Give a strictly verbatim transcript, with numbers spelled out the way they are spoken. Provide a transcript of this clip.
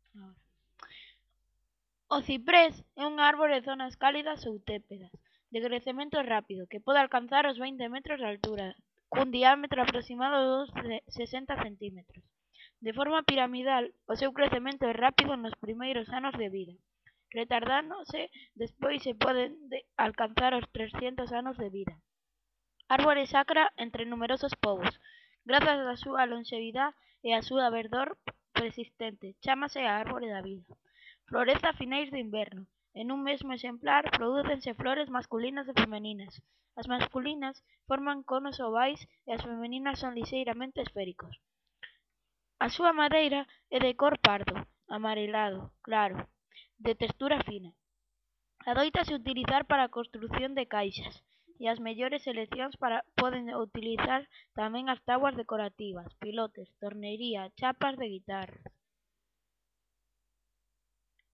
Ahora. O ciprés é un árbore de zonas cálidas ou tépedas, de crecemento rápido, que pode alcanzar os vinte metros de altura, cun diámetro aproximado de uns sesenta centímetros. De forma piramidal, o seu crecemento é rápido nos primeiros anos de vida, retardándose despois se poden alcanzar os trescentos anos de vida. Árbore sacra entre numerosos povos, grazas á súa lonxevidade e á súa verdor persistente, chámase a árbore da vida. Florece a finais de inverno, e nun mesmo exemplar prodúcense flores masculinas e femeninas. As masculinas forman conos ovais e as femeninas son lixeiramente esféricos. A súa madeira é de cor pardo, amarelado claro, de textura fina. Adóitase utilizar para a construción de caixas, e as mellores seleccións para poden utilizar tamén as táboas decorativas, pilotes, tornería, chapas de guitarras.